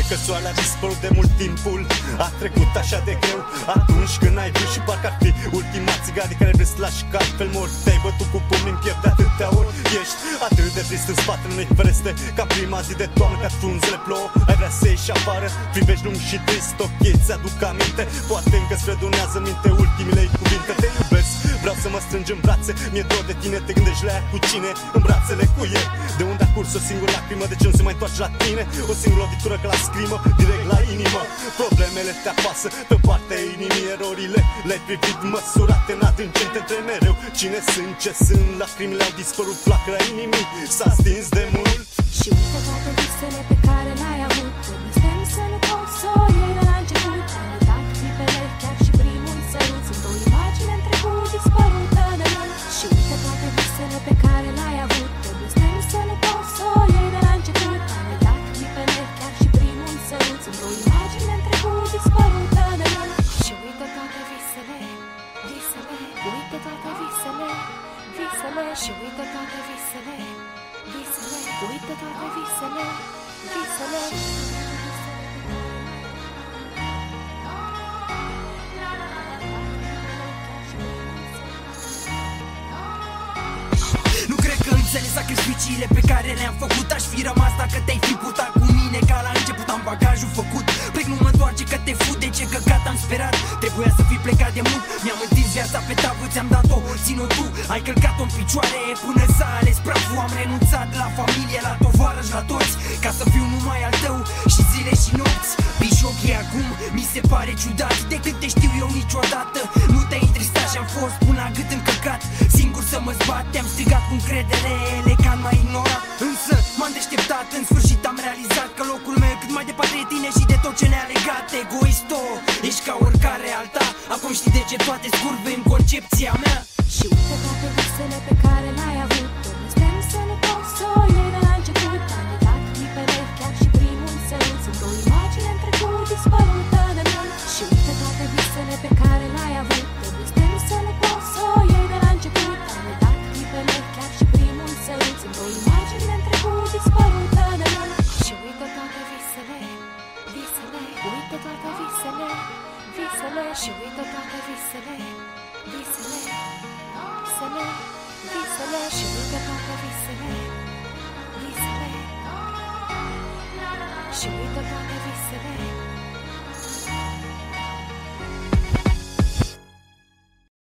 că soarele a dispărut de mult, timpul a trecut așa de greu. Atunci când ai vrut și parcă ar fi ultima țigară de care vrei să lași, că altfel mor. Te-ai bătut cu pumnii în piept de atâtea ori. Ești atât de trist în spatele unei fereste, ca prima zi de toamnă, ca frunzele plouă. Ai vrea să ieși afară, privești lung și trist, ochii ți-aduc aminte. Poate încă îți redonează minte ultimile cuvinte. Te iubesc, vreau să mă strângi în brațe, mi-e dor de tine, te gândești la ea cu cine? În brațele cu ei. De unde a curs o singură lacrimă, de ce nu se mai întoarce la tine? O singură lovitură ca la scrimă, direct la inimă. Problemele te apasă pe partea inimii, erorile le-ai privit măsurate în adâncente. Între mereu cine sunt, ce sunt, lacrimile au dispărut, flacăra inimii s-a stins de mult. Și uite toate visele pe care le-ai avut, blestem să nu poți să o iei de la început. Ai uitat clipele, chiar și primul sărut, sunt o imagine în trecut dispărută de mult. Și uite toate visele pe care le-ai avut, blestem să nu poți să o iei de la început. Ai uitat clipele, chiar și primul sărut, sunt o imagine în trecut dispărută de mult. Și uite toate visele, visele, uite toate visele, visele. Și uite toate visele, visele, uite toate visele, visele. Nu cred că înțeles sacrificiile pe care le-am făcut. Aș fi rămas dacă te-ai fi purtat cu mine ca la început. Am bagajul făcut, plec, nu mă întoarce că te fut. De ce căcat am sperat, trebuia să fi plecat de mult. Mi-am întins viața pe tavă, ți-am dat-o, țin-o tu. Ai călcat-o în picioare până s-a ales praful. Am renunțat la familie, la tovarăși, la toți, ca să fiu numai al tău și zile și nopți. Bișochii acum mi se pare ciudat, de cât te știu eu niciodată nu te-ai întristat și am fost până la gât încăcat, singur să mă zbat. Te-am strigat cu încredere, elegant m-ai ignorat, însă m-am deșteptat. În sfârșit am realizat că locul meu cât mai departe de tine și de tot ce ne-a legat. Egoisto, ești ca oricare alta, acum știi de ce toate scurbe în concepția mea. Și uite toate visele pe care le-ai avut, blestem să nu poți să o iei de la început. Ai uitat clipele, chiar și primul sărut, sunt o imagine în trecut dispărută de mult. Și uite toate visele pe care le-ai avut, blestem să nu poți să o iei de la început. Ai uitat clipele, chiar și primul sărut, sunt o imagine în trecut dispărută de mult. Și uite toate visele, visele, uite toate visele, visele. Și uite toate visele, visele, visele, visele. Și uite toate visele, visele. Și uite toate visele,